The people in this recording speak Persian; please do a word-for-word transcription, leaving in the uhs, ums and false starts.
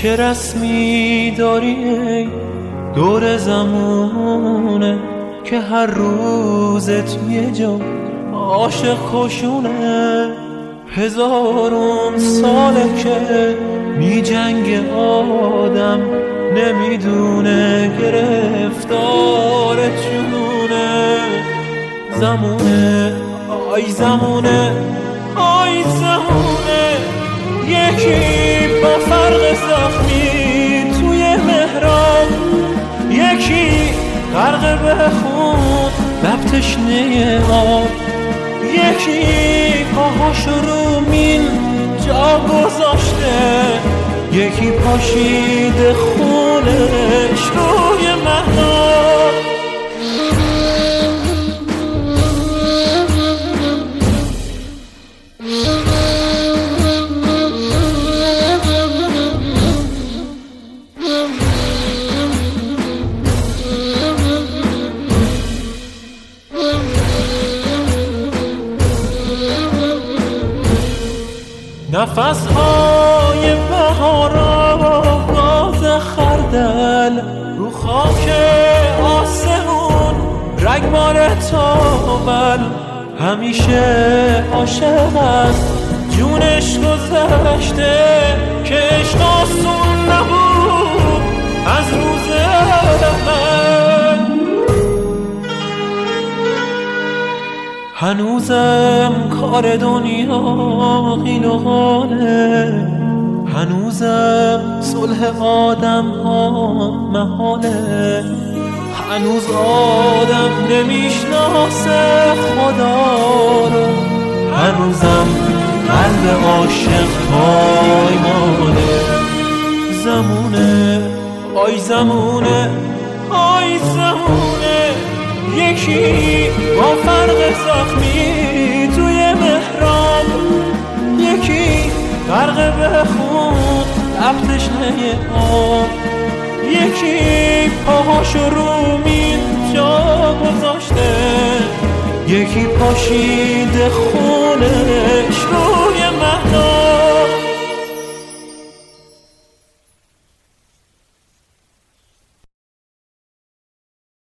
چه رسمی داری ای دور زمونه که هر روزت یه جا عاشق کشونه. هزارون ساله که می جنگ آدم نمیدونه گرفتار چونه. زمونه آی زمونه آی زمونه یکی با فرق زخمی توی محراب، یکی غرق به خون لب تشنه آب، یکی پاهاشو رو مین جا گذاشته، یکی پاشیده خونش روی مهناب. نفس‌های بهارا گاز خردل رو خاک آسمون رگبار تاول، همیشه عاشق است جونش گذشته که عشق آسون نبود از روز اول. هنوزم کار دنیا قیل و قاله، هنوزم صلح آدم ها محاله، هنوز آدم نمیشناسه خدا رو، هنوزم قلب عاشق پایماله. زمونه آی زمونه آی زمونه یکی با فرق زخمی توی محراب، یکی غرق به خون لب تشنه آب، یکی پاهاشو رو مین جا گذاشته، یکی پاشیده خونش رو